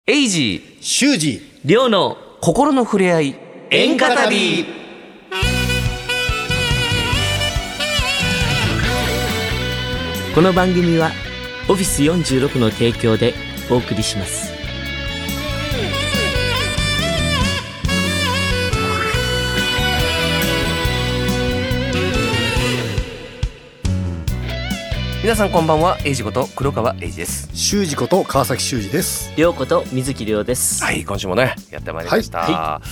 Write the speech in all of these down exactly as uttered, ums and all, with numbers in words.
エイジー修二亮の心の触れ合い演歌旅。この番組はオフィスよんじゅうろくの提供でお送りします。皆さんこんばんは。エイジこと黒川エイジです。 修二こと川崎修二です。 亮こと水木亮です。 はい、今週もねやってまいりました、 はいはい、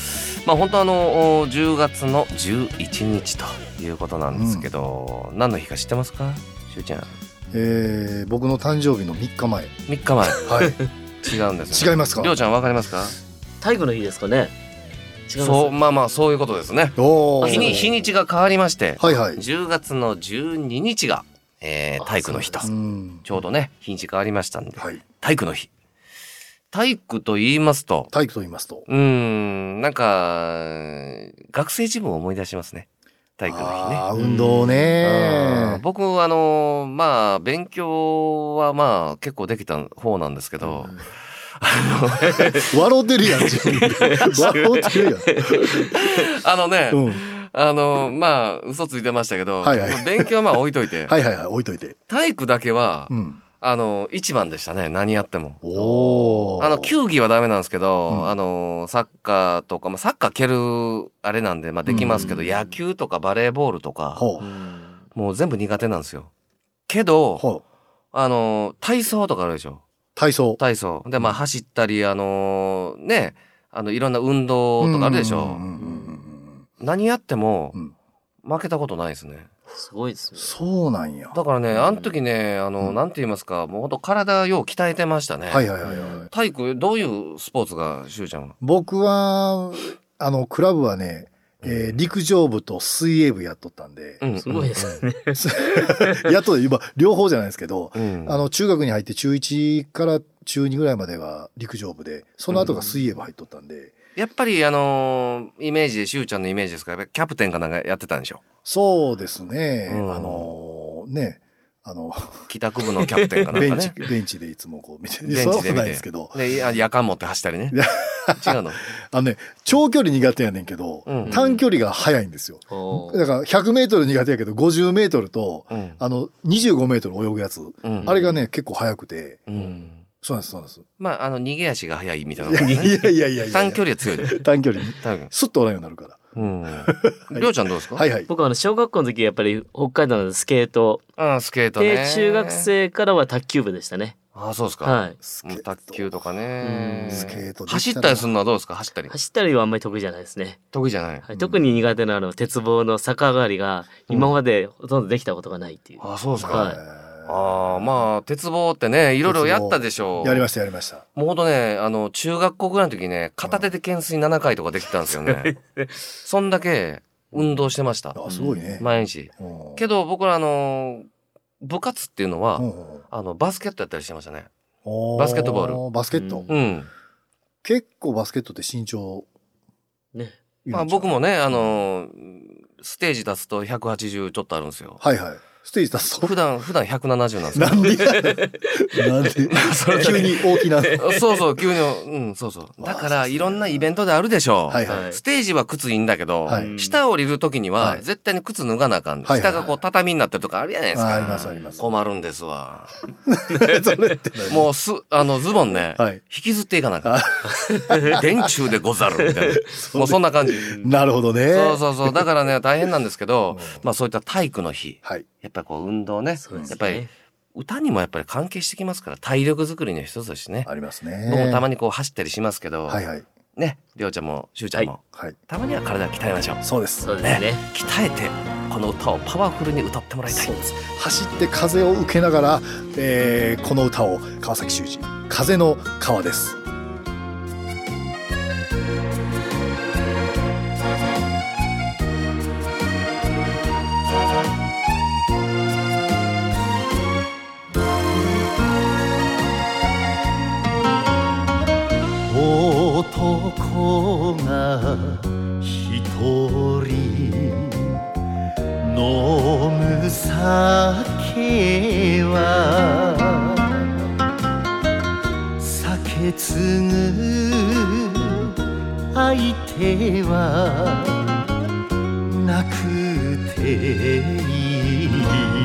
まあ本当あのじゅうがつのじゅういちにちということなんですけど、うん、何の日か知ってますか、修ちゃん。 えー、僕の誕生日のみっかまえ。 みっかまえはい違うんですね。 違いますか。 亮ちゃんわかりますか。 体育の日ですかね。違います。 そう、まあまあそういうことですね。 お日に日にちが変わりまして、 はいはい、 じゅうがつのじゅうににちが、えー、体育の日と、うん、ちょうどね日にち変わりましたんで、はい、体育の日。体育と言いますと体育と言いますとうーんなんか学生自分を思い出しますね。体育の日ね。 あ、運動ね。 僕あのまあ勉強はまあ結構できた方なんですけど、うん、 笑ってるやん自分で笑ってるやんあのね、 うん、あのまあ嘘ついてましたけど、 はいはい、 勉強はまあ置いといてはいはいはい置いといて体育だけは、うん、あの一番でしたね。何やっても。おあの球技はダメなんですけど、うん、あのサッカーとか、まあ、サッカー蹴るあれなんで、まあ、できますけど、うん、野球とかバレーボールとか、うん、もう全部苦手なんですよ。けどあの体操とかあるでしょ。 体操体操で、まあ、走ったりあのねあのいろんな運動とかあるでしょ。何やっても負けたことないですね。 すごいですね。 そうなんや。 だからね、あの時ね、あの、うん、なんて言いますか、もうほんと体よう鍛えてましたね。 はいはいはいはい。 体育、どういうスポーツが、しゅうちゃんは。 僕は、あの、クラブはね、えー、陸上部と水泳部やっとったんで。 うん、すごいですね。 やっと、今、両方じゃないですけど、 うん、 あの、中学に入って中いちから中にぐらいまでが陸上部で、その後が水泳部入っとったんで。うん、 やっぱりあのー、イメージでしゅうちゃんのイメージですから、キャプテンかなんかやってたんでしょ。 そうですね、うん、あのー、ねあの帰宅部のキャプテンかなんかね。 ベンチベンチでいつもこう見てベンチで見てないですけど、 で夜間持って走ったりね。違うの。 あのね長距離苦手やねんけど、うん、短距離が速いんですよ。だからひゃくメートル苦手やけどごじゅうメートルと、うん、あのにじゅうごメートル泳ぐやつ、うん、あれがね結構速くて。うん、そうなんですそうなんです。 まああの逃げ足が速いみたいな、ね。 いやいやいやいやいや。 短距離は強いで。 短距離に。スッとおらんようになるから。 うん。りょうちゃんどうですか。 はいはい。 僕はあの小学校の時やっぱり北海道のスケート。 ああスケートね。 で中学生からは卓球部でしたね。 ああそうですか。 はい。 卓球とかね。 スケート。 走ったりするのはどうですか。走ったり。 走ったりはあんまり得意じゃないですね。 得意じゃない。 はい、特に苦手なの鉄棒の逆上がりが今までほとんどできたことがないっていう。 うん、ああそうですか。 はい。 ああまあ鉄棒ってねいろいろやったでしょう。 やりましたやりました。 もうほんとねあの中学校ぐらいの時ね片手で懸垂ななかいとかできたんですよね。そんだけ運動してました。 あすごいね。 毎日。けど僕らあの部活っていうのはあのバスケットやったりしてましたね。バスケットボール。 バスケット。 うん。 結構バスケットって身長ね。 まあ僕もねあのステージ立つとひゃくはちじゅうちょっとあるんですよ。 はいはい。ステージ立つと普段普段ひゃくななじゅうなんですよ。 なんでなんで急に大きなそうそう急にうんそうそうだからいろんなイベントであるでしょう、 はいはい、 ステージは靴いいんだけど、はい、下降りる時には絶対に靴脱がなあかん、はい、下がこう畳になってるとかあるじゃないですか、 ありますあります。 困るんですわそれってもうすあのズボンね、はい、引きずっていかなあかん電柱でござるみたいなもうそんな感じ。 なるほどね。 そうそうそうだからね大変なんですけどまあそういった体育の日、はい、やっぱりこう運動ね、ねやっぱり歌にもやっぱり関係してきますから体力作りの一つですしね。 ありますね。 僕もたまにこう走ったりしますけど、 はいはい、 ねりょうちゃんもしゅうちゃんも、はい、たまには体を鍛えましょう。 そうですそうですね。 ね鍛えてこの歌をパワフルに歌ってもらいたい。 そうです。走って風を受けながら、えー、この歌を川崎修二風の川です。 男が一人飲む酒は酒継ぐ相手はなくていい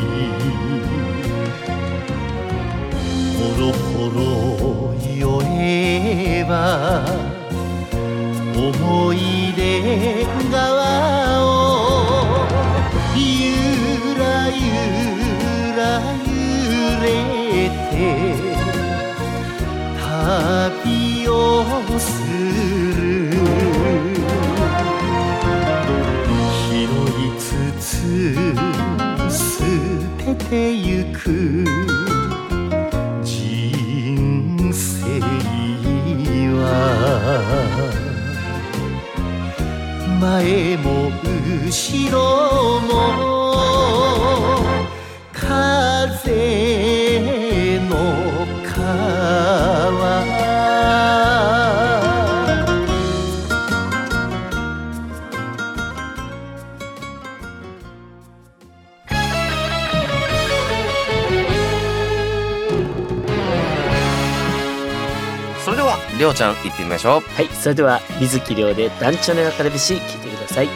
ほろほろ酔えば思い出川をゆらゆら揺れて旅をする拾いつつ捨ててゆく人生は前も後ろも風の川それではりょうちゃん行ってみましょう。 はい、それでは水木亮で団長の描かれ節聞いてください。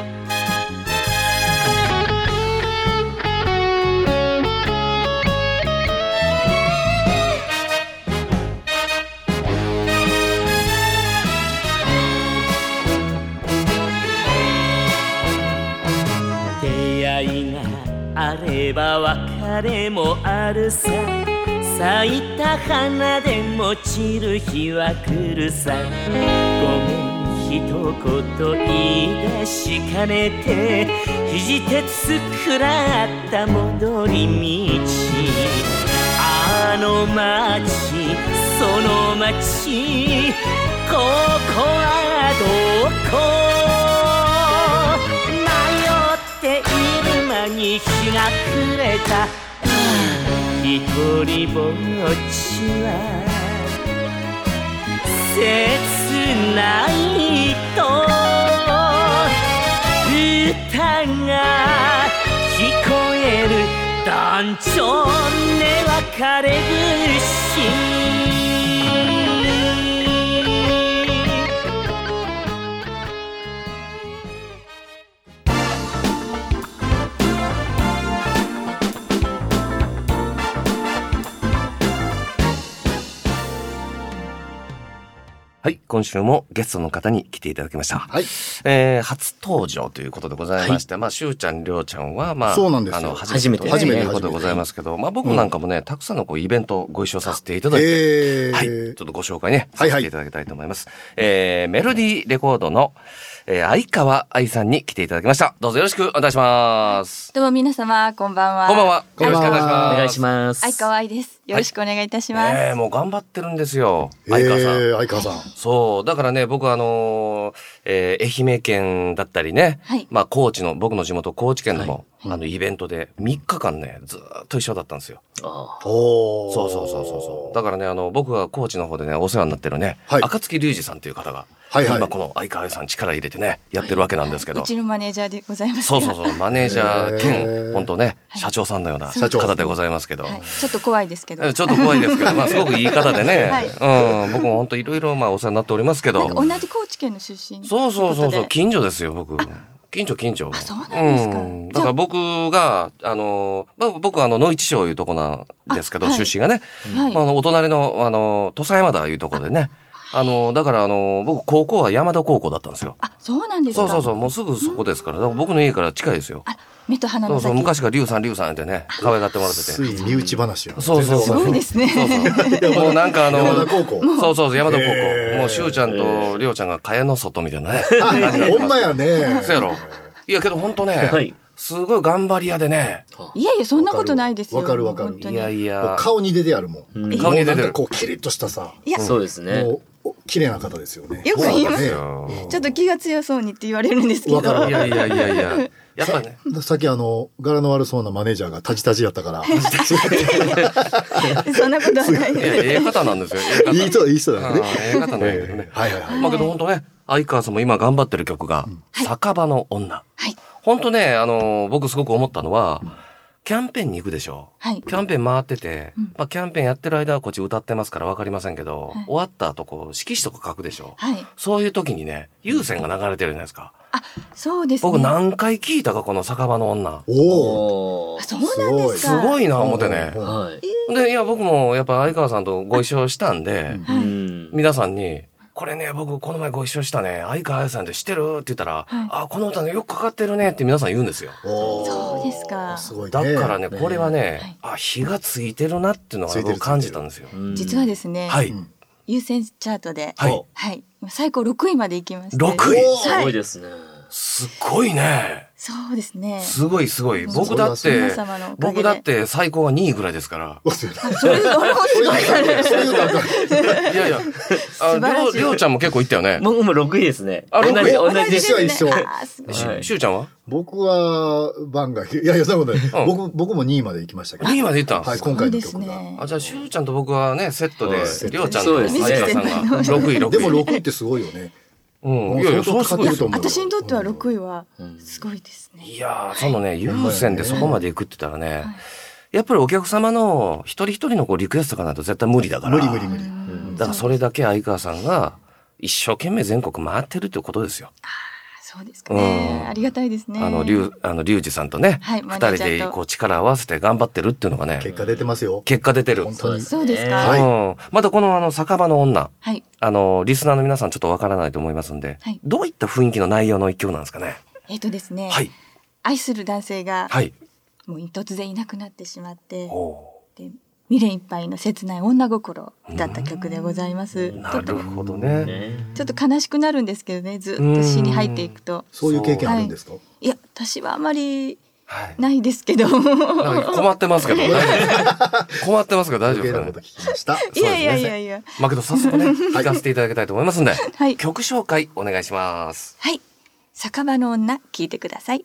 出会いがあれば別れもあるさ、咲いた花でも散る日は来るさ。ごめん一言言い出しかねて、肘鉄くらった戻り道。あの街その街、ここはどこ。迷っている間に日が暮れた。一人ぼっちは切ないと歌が聞こえる。団長ね別れ節。 はい、今週もゲストの方に来ていただきました。 はい。 えー、初登場ということでございまして、はい、まあ、しゅうちゃん、りょうちゃんは、まあ、 そうなんですよ。 あの、初めて、 初めて、 ということでございますけど、まあ、僕なんかもね、うん、たくさんのこうイベントご一緒させていただいて、えー、はい、ちょっとご紹介ね、させていただきたいと思います。はいはい、えー、メロディーレコードの、えー、相川愛さんに来ていただきました。どうぞよろしくお願いします。 どうも皆様、こんばんは。 こんばんは。よろしくお願いします。 お願いします。 相川愛です。よろしくお願いいたします。 はい、えー、もう頑張ってるんですよ。相川さん。えー、相川さん。 そう。だからね、僕あのー、えー、愛媛県だったりね、はい、まあ、高知の、僕の地元高知県でも、はい、あの、イベントでみっかかんね、ずーっと一緒だったんですよ。ああ。おー。そうそうそうそうそう。だからね、あの、僕が高知の方でね、お世話になってるね、はい、暁隆二さんという方が、はいはい、今この相川さん力入れてね、やってるわけなんですけど。 うちのマネージャーでございます。 そうそうそう、マネージャー兼、本当ね、社長さんのような方でございますけど。はい、 ちょっと怖いですけど。 ちょっと怖いですけど、まあすごくいい方でね、はい、うん、僕も本当いろいろまあお世話になっておりますけど。 同じ高知県の出身。 そうそうそうそう、近所ですよ、僕。近所近所。 あ、そうなんですか。うん、 だから僕が、あの、僕はあの、野市町いうとこなんですけど、出身がね、はい、まあ、あの、お隣の、あの、土佐山田いうところでね、あの、だから、あの、僕、高校は山田高校だったんですよ。 あ、そうなんですか。 そうそうそう、もうすぐそこですから、だから僕の家から近いですよ。 あ、目と鼻の先。 そうそう、昔から龍さん龍さんってね、可愛がってもらってて。 つい身内話や。 そうそうそう。 すごいですね。 そうそう。もうなんかあの、 山田高校。 そうそうそう、山田高校。もう、しゅうちゃんとりょうちゃんが蚊帳の外みたいなね。 ほんまやね。 そうやろ。いやけど本当ね、はい、すごい頑張り屋でね。 いやいや、そんなことないですよ。 わかるわかる。 いやいや。 顔に出てあるもん。 うん、顔に出てる。 こう、キリッとしたさ。 いや、そうですね。 綺麗な方ですよね。 よく言いますよ。ちょっと気が強そうにって言われるんですけど。 いやいやいやいや。やっぱね。 さっきあの、柄の悪そうなマネージャーがタジタジやったから。 そんなことはない。 いや、ええ方なんですよ。 いい人、いい人だね。 ええ方なんだけどね。 はいはいはい。 まあけど本当ね、相川さんも今頑張ってる曲が、酒場の女。はい。本当ね、あの、僕すごく思ったのは、 キャンペーンに行くでしょ。 はい。 キャンペーン回ってて、 うんまあキャンペーンやってる間はこっち歌ってますからわかりませんけど、 はい終わった後こう色紙とか書くでしょ。 はい。 そういう時にね、有線が流れてるじゃないですか。 そうですね。 僕何回聞いたかこの酒場の女。 おお。 おーあ、そうなんですすか。 ごいな思ってね。 はい。 で、いや僕もやっぱ相川さんとご一緒したんで、 うはい。 ん。 皆さんに、これね、僕この前ご一緒したね、相川彩さんで知ってるって言ったら、 はいあ、この歌ねよくかかってるねって皆さん言うんですよ。 おーそうですかすごいね。 だからね、これはね、 はいあ、火がついてるなっていうのがついてる僕感じたんですよ。 うん実はですね、 はい。 うん優先チャートで、 はい。 はい。最高ろくいまで行きました。 ろくいすごいですね。 すごいね。 そうですね。 すごいすごい。 もう僕だって皆、様のおかげで僕だって最高はにいぐらいですから。 そういうそういうのすごいからそういう感覚いやいや、あ、りょう、りょうちゃんも結構行ったよね。 僕もろくいですね。 あ同じ、 ろくい同じ一緒一緒あーすごいしはいしゅうちゃんは僕は番外いやいやそんなことない、 うん僕僕もにいまで行きましたけどにいまで行ったんはいですか。 今回のそう曲が、 ですねあ、じゃあしゅうちゃんと僕はね、セットでは、いりょうちゃんとそうですね相川さんがろくい、ろくい。 でもろくいってすごいよね。 うん。いやいや、そうすごいですよ。 私にとってはろくいはすごいですね。 いやー、そのね、優先でそこまで行くって言ったらねはい、 やっぱりお客様の一人一人のこうリクエストがないと絶対無理だから。 無理無理無理。 うんだからそれだけ相川さんが一生懸命全国回ってるっていうことですよ。 そうですかね。 うんありがたいですね。 あの、りゅう、あの、りゅうじさんとね、 はい二マネージャーと人でこう力を合わせて頑張ってるっていうのがね、 結果出てますよ。 結果出てる。 本当に。 そうですか。 はいうん。またこのあの、酒場の女、 はい。 あの、リスナーの皆さんちょっとわからないと思いますんで、 はいどういった雰囲気の内容の一曲なんですかね。 えっとですね。 はい。 愛する男性がはい。 もう突然いなくなってしまって、 おで未練いっぱいの切ない女心を歌った曲でございます。 ーなちょっとるほどね。 ね。 ちょっと悲しくなるんですけどね、ずっと詩に入っていくと。 そういう経験あるんですか。 いや、私はあまりはい。 ないですけど。 なんか困ってますけど、大丈夫ですか困ってますけど大丈夫ですかね余計なこと。聞きました。 いやいやいやいや。 まあけど早速ね、聞かせていただきたいと思いますんで、 はい。 曲紹介お願いします。 はい。酒場の女、聞いてください。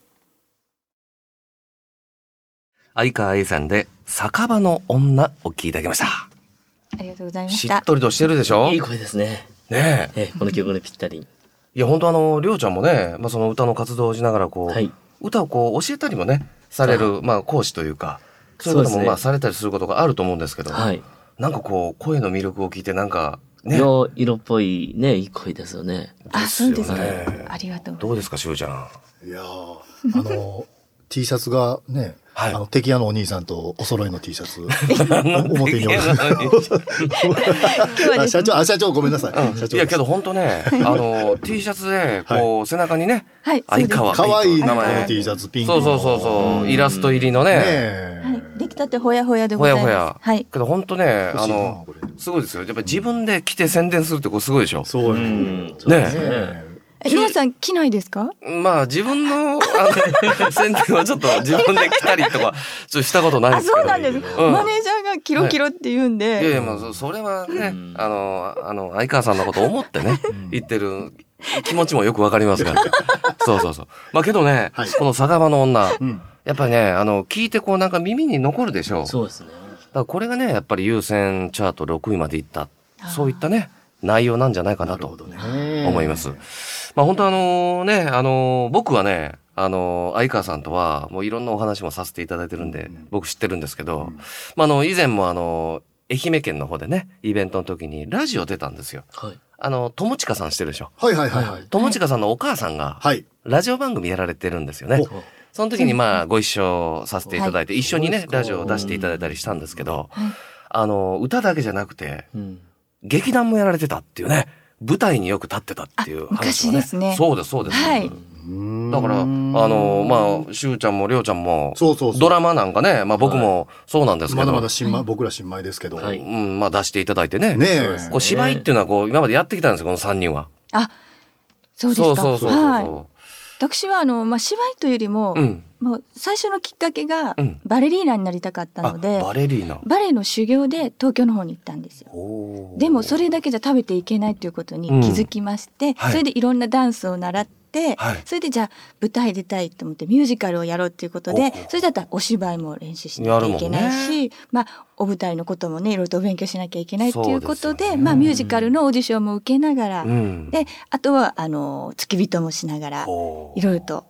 相川愛さんで、酒場の女を聞いていただきました。 ありがとうございまし。 しったとりとしてるでしょいい声ですね。 ねえ。 え、この曲にぴったり。 いや、本当あの、りょうちゃんもね、まあその歌の活動をしながらこう、 はい。 歌をこう教えたりもね、される、まあ講師というか、そういうことそうですねもまあされたりすることがあると思うんですけど、 はい。 なんかこう、声の魅力を聞いてなんか、ね、 色、色っぽいね、いい声ですよね。 あ、そうですかですよね。 ありがとう。 どうですか、しゅうちゃん。 いやーあの T シャツがね、 はいあの敵屋のお兄さんとお揃いの T シャツ表に置いて今日はですね。 あ社長あ社長ごめんなさい、社長いやけど本当ね、あの T シャツでこう背中にね、 はい。そうです相川かわいいねこ名前の T シャツピンクのそうそうそうそう、イラスト入りのね、 ねはえい。できたてほやほやでごほざいます。 やほや。 はい。 けど本当ね、 欲しいなあのこれすごいですよ。やっぱ自分で着て宣伝するってこれすごいでしょ。 そうよねうん。そうねですね。 ええ皆さん着ないですか？ まあ自分のあの宣伝はちょっと自分で着たりとかちょっとしたことないあ、 ですけど。 そうなんです。 うんマネージャーがキロキロって言うんで。 いやいや、まあそそれはね、 うんあのあの相川さんのことを思ってね言ってる気持ちもよくわかりますから。そうそうそう。まあけどね、 はいこの酒場の女、 うんやっぱりね、あの、聞いてこうなんか耳に残るでしょう。 そうですね。 だからこれがね、やっぱり優先チャートろくいまでいった、そういったね、内容なんじゃないかなとなるほどね思います。まあ本当あのね、あの、僕はね、あの、相川さんとはもういろんなお話もさせていただいてるんで、僕知ってるんですけど、まああの、以前もあの、愛媛県の方でね、イベントの時にラジオ出たんですよ。 はい。 あの、友近さん知ってるでしょ。 はいはいはいはい友近さんのお母さんが、 はいラジオ番組やられてるんですよね。 おその時にまあご一緒させていただいて、一緒にね、 そうですかラジオを出していただいたりしたんですけど、 はいあの、歌だけじゃなくて、 うん。 劇団もやられてたっていうね、舞台によく立ってたっていう話をね。 あ昔ですねそうです、そうです。 はい。 だから、あの、まあ、しゅうちゃんもりょうちゃんも、 そうそうそうドラマなんかね、まあ僕もそうなんですけど、 まだまだ新米僕ら新米ですけどはいうん、まあ出していただいてね。 ねそうですえこう芝居っていうのはこう、今までやってきたんですよ、このさんにんは。 あ、そうですか。 そうそうそうそう。 はい。私はあの、まあ、芝居というよりも、 うん。 もう最初のきっかけがうんバレリーナになりたかったあ、 ので、 バレリーナ。 バレエの修行で東京の方に行ったんですよ。 おーでもそれだけじゃ食べていけないということに気づきまして、 はいそれでいろんなダンスを習って、 はいそれでじゃあ舞台出たいと思ってミュージカルをやろうということで、それだったらお芝居も練習しなきゃいけないやるし、まあお舞台のこともね、いろいろとお勉強しなきゃいけないっていうことで、 そうですよねまあミュージカルのオーディションも受けながら、 うん。 で、あとはあの付き人もしながら、 おーいろいろと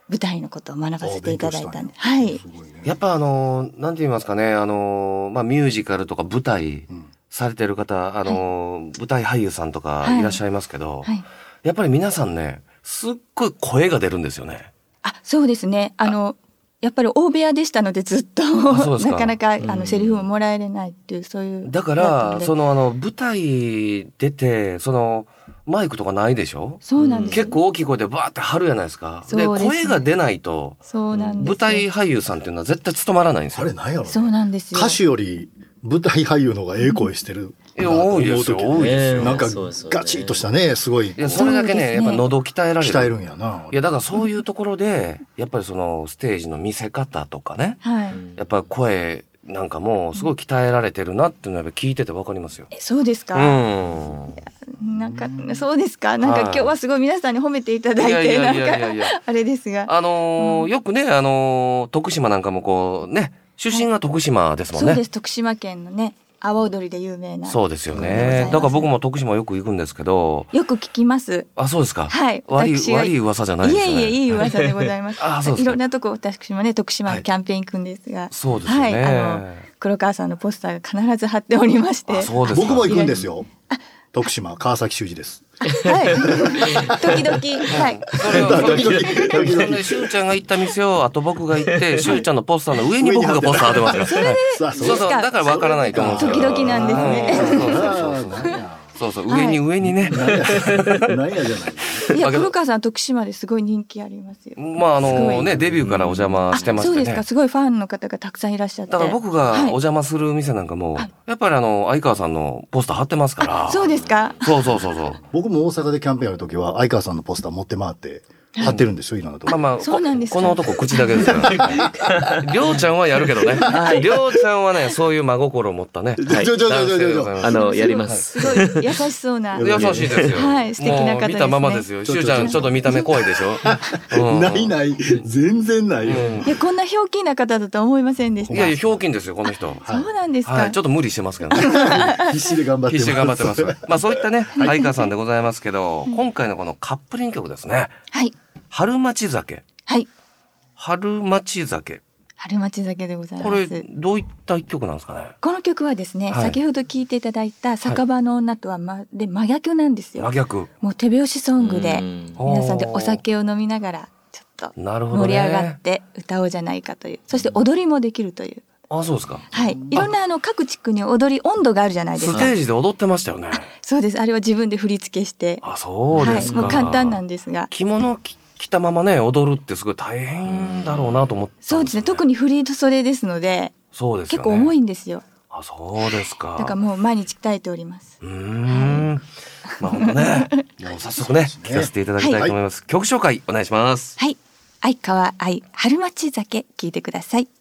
舞台のことを学ばせていただいたんで、はい。 やっぱあのなんて言いますかね、あのまあミュージカルとか舞台されてる方、あの、はい、舞台俳優さんとかいらっしゃいますけど、はいはい、やっぱり皆さんね、すっごい声が出るんですよね。 あ、そうですね。あのやっぱり大部屋でしたのでずっとなかなかあのセリフももらえれないっていう、そういうだからそのあの舞台出てそのマイクとかないでしょ。 そうなんです。 結構大きい声でバーって張るじゃないですか。で、声が出ないとそうなんです。 舞台俳優さんっていうのは絶対務まらないんですよ。 あれなんやろ、ね、 そうなんですよ。 歌手より舞台俳優の方がええ声してる、 うん、いや多いですよ、多いですよ。 なんかガチッとしたね、すごい。 いやそれだけね、やっぱ喉鍛えられる。 鍛えるんやな。 いやだからそういうところでやっぱりそのステージの見せ方とかね、 はい、 やっぱ声なんかもすごい鍛えられてるなっていうのはやっぱ聞いててわかりますよ。 え、そうですか。 うん。 なんかそうですか。なんか今日はすごい皆さんに褒めていただいて、なんかあれですが、 あのーうん、よくね、あのー、徳島なんかもこうね、出身が徳島ですもんね。 そうです。徳島県のね、阿波踊りで有名な。 そうですよね。だから僕も徳島よく行くんですけど。 よく聞きます。 あ、そうですか。 はい。 悪い悪い噂じゃないですね。 いえいえ、いい噂でございます。 あ、そうですか。 いろんなとこ私もね、徳島のキャンペーン行くんですが、はい、 そうですよね。 はい、あの黒川さんのポスターが必ず貼っておりまして。 あ、そうですか。 僕も行くんですよ。徳島川崎修二です。 はい。時々、はい。 それは時々、時々。しゅうちゃんが行った店を、あと僕が行って、しゅうちゃんのポスターの上に僕がポスター貼ってますから。 それで、 そうそう、だからわからないと思うんですよ。 時々なんですね。そうそう、上に上にね。 何やじゃない。 いや、黒川さん徳島ですごい人気ありますよ。 まああのね、デビューからお邪魔してましてね。 そうですか。すごいファンの方がたくさんいらっしゃって。 だから僕がお邪魔する店なんかも、やっぱりあの相川さんのポスター貼ってますから。 そうですか。 そうそうそうそう。 僕も大阪でキャンペーンやるときは相川さんのポスター持って回って貼ってるんですよ、いろんなとこ。 まあまあ、そうなんですか。 この男口だけですから。りょうちゃんはやるけどね。りょうちゃんはね、そういう真心を持ったね。 はい。ちょちょちょちょちょ。 あのやります。 すごい優しそうな。 優しいですよ。 はい、素敵な方ですね。 見たままですよ。しゅうちゃんちょっと見た目怖いでしょ。 ないない、全然ない。いや、こんなひょうきんな方だと思いませんでした。 いやいや、ひょうきんですよこの人。 そうなんですか。 ちょっと無理してますけどね。 必死で頑張ってます。 必死で頑張ってます。まあそういったね、相川さんでございますけど、今回のこのカップリング曲ですね。 はい。 春町酒。 はい。 春町酒。 春町酒でございます。 これどういった一曲なんですかね。 この曲はですね、はい、先ほど聞いていただいた酒場の女とはま、で真逆なんですよ。 真逆。 もう手拍子ソングで皆さんでお酒を飲みながらちょっと盛り上がって歌おうじゃないかという。そして踊りもできるという。 あ、そうですか。 はい。いろんなあの各地区に踊り温度があるじゃないですか。 ステージで踊ってましたよね。 そうです。あれは自分で振り付けして。 あ、そうですか。 はい、もう簡単なんですが。 着物着着たままね踊るってすごい大変だろうなと思って、ね、 そうですね。特にフリート袖ですので、 そうですよね、 結構重いんですよ。 あ、そうですか。 だからもう毎日鍛えております。 うーん、はい、まあ本当ね、もう早速ね聞かせていただきたいと思います。はい、曲紹介お願いします。 はい。相川愛春町酒聞いてください。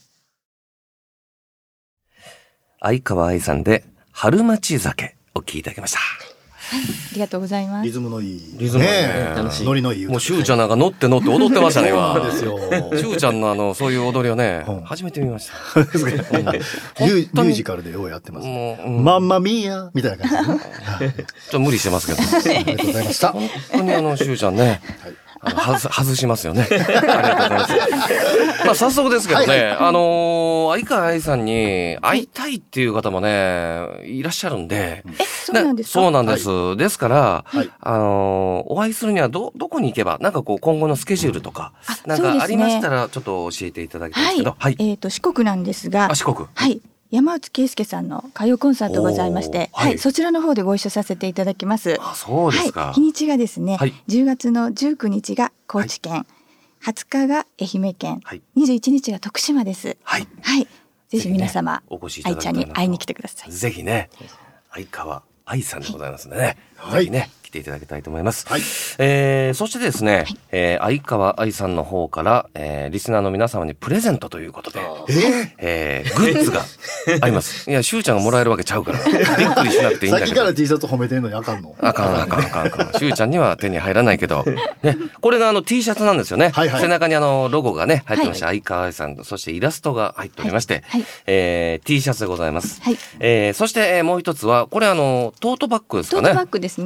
相川愛さんで春町酒を聞いていただきました。 はい、ありがとうございます。 リズムのいい、 リズムね、 楽しい、ノリのいい。 もうしゅうちゃんなんか乗って乗って踊ってましたね今。 そうですよ。 しゅうちゃんのあのそういう踊りをね、うん、初めて見ました。 ミュージカルでようやってます。もう、うん、マンマミーヤみたいな感じ、ね。 ちょっと無理してますけど。 ありがとうございました。 本当にあのしゅうちゃんね。はい、あの外外しますよね。ありがとうございます。まあ早速ですけどね、はいはい、あのー、相川愛さんに会いたいっていう方もねいらっしゃるんで。 え、そうなんですか。 そうなんです。はい、ですから、 はい、 あのー、お会いするにはどどこに行けば、なんかこう今後のスケジュールとか、なんかありましたらちょっと教えていただきたいんですけど。 はい。はい、えっと四国なんですが。 あ、四国。 はい。山内圭介さんの歌謡コンサートございまして、はい、はい、そちらの方でご一緒させていただきます。 あ、そうですか。 はい、日にちがですね、はい、じゅうがつのじゅうくにちが高知県、はい、はつかが愛媛県、はい、にじゅういちにちが徳島です。 はい。 はい。ぜひ皆様、 ね、お越しいただきたい愛ちゃんに会いに来てください。 ぜひね、相川愛さんでございますのでね、はい、ぜひね、来ていただきたいと思います。はい。えー、そしてですね、はい、えー、相川愛さんの方から、えー、リスナーの皆様にプレゼントということで、 えー、 えー、グッズがあります。いや、しゅうちゃんがもらえるわけちゃうから、びっくりしなくていいんだけど。 さっきから T シャツ褒めてんのにあかんの？ あかんあかんあかんあかん。しゅうちゃんには手に入らないけど、ね、これがあの T シャツなんですよね。はいはい、背中にあのロゴがね入ってまして、はい、相川愛さんとそしてイラストが入っておりまして、はいはい、えー、T シャツでございます。はい、えー、そして、えー、もう一つはこれあのトートバッグですかね。 トートバッグですね。 はい、トー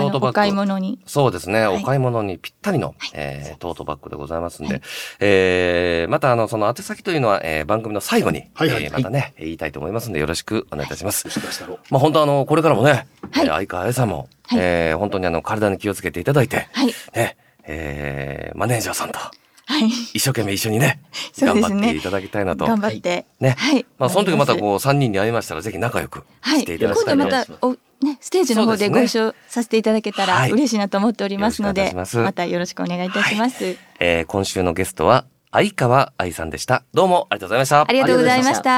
のお買い物に。 そうですね、はい、お買い物にぴったりの、はい、えー、トートバッグでございますんで、はい、えー、またあの、その宛先というのは、えー、番組の最後に、はいはい、えー、またね、はい、言いたいと思いますんで、よろしくお願いいたします。はい、まあ本当あの、これからもね、はい、相川愛さんも、はい、えー、本当にあの、体に気をつけていただいて、はい、ね、えー、マネージャーさんと、はい、一生懸命一緒にね、頑張っていただきたいなと。 頑張って。 ね。はい。まあ、その時またこう、三人に会いましたら、ぜひ仲良くしていただきたいなと。 今度また、お、ね、ステージの方でご一緒させていただけたら嬉しいなと思っておりますので、またよろしくお願いいたします。はい、 えー、今週のゲストは、相川愛さんでした。どうもありがとうございました。 ありがとうございました。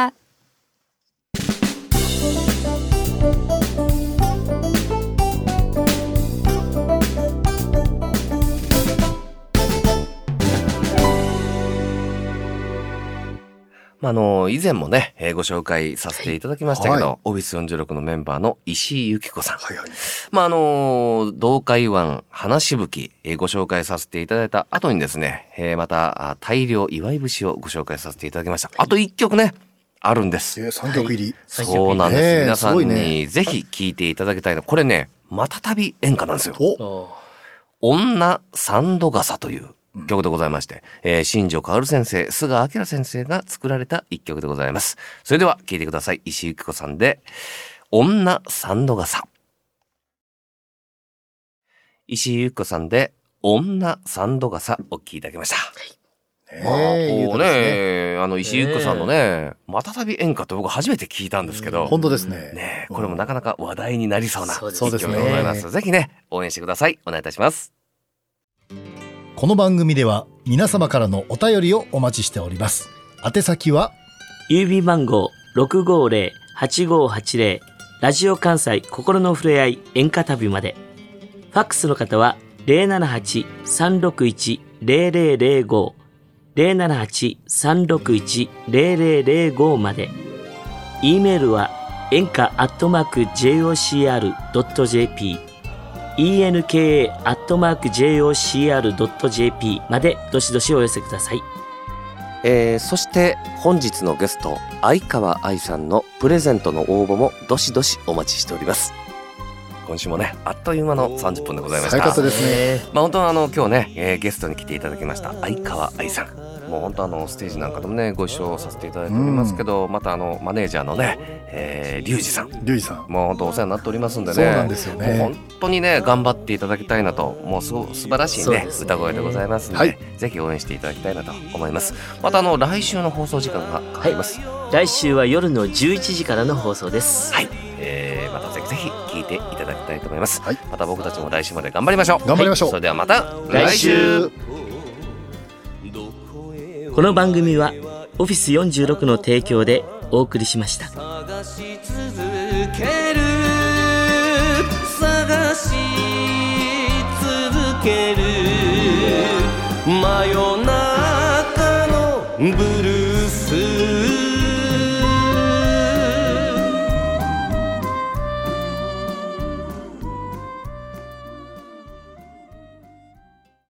まあ、あの、以前もね、えー、ご紹介させていただきましたけど、はい、オフィスよんじゅうろくのメンバーの石井由紀子さん。はいはい。まあ、あの、同海湾花しぶき、えー、ご紹介させていただいた後にですね、えー、また、大量祝い節をご紹介させていただきました。あといっきょくね、あるんです。 えー、さんきょく入り。 はい、そうなんです。えー、皆さんにぜひ聴いていただきたいの。これね、またたび演歌なんですよ。お女三度笠という曲でございまして、えー、新庄薫先生、菅明先生が作られた一曲でございます。それでは聴いてください。石井由紀子さんで、女三度笠。石井由紀子さんで、女三度笠お聴きいただきました。はい。まあ、こうね、あの、石井由紀子さんのね、またたび演歌って僕初めて聞いたんですけど。 本当ですね。 ね、これもなかなか話題になりそうな一曲でございます。ぜひね、応援してください。お願いいたします。 この番組では皆様からのお便りをお待ちしております。宛先は郵便番号 ろくごーぜろ はちごーはちぜろ ラジオ関西心のふれあい演歌旅まで。ファックスの方は ゼロななはち さんろくいち ゼロゼロゼロご ゼロななはち さんろくいち ゼロゼロゼロご まで。 E メールは演歌アットマーク ジェイオーシーアールドットジェーピーイーエヌケーエー アットマーク ジェイオーシーアールドットジェーピー までどしどしお寄せください。 えー、そして本日のゲスト相川愛さんのプレゼントの応募もどしどしお待ちしております。今週もねあっという間のさんじゅっぷんでございました。 最高ですね。 まあ本当はあの今日ね、えー、ゲストに来ていただきました相川愛さん、もう本当あのステージなんかでもねご一緒させていただいておりますけど、またあのマネージャーのね、えー、リュウジさん、 リュウジさんもう本当お世話になっておりますんでね。 そうなんですよね。 もう本当にね頑張っていただきたいなと、もうすご素晴らしいね歌声でございますので、はい、ぜひ応援していただきたいなと思います。またあの来週の放送時間が変わります。 はい、来週は夜のじゅういちじからの放送です。 はい、えー、またぜひぜひ聞いていただきたいと思います。はい、また僕たちも来週まで頑張りましょう。 頑張りましょう。はい、 それではまた来週。 この番組はオフィスよんじゅうろくの提供でお送りしました。 探し続ける探し続ける真夜中のブルー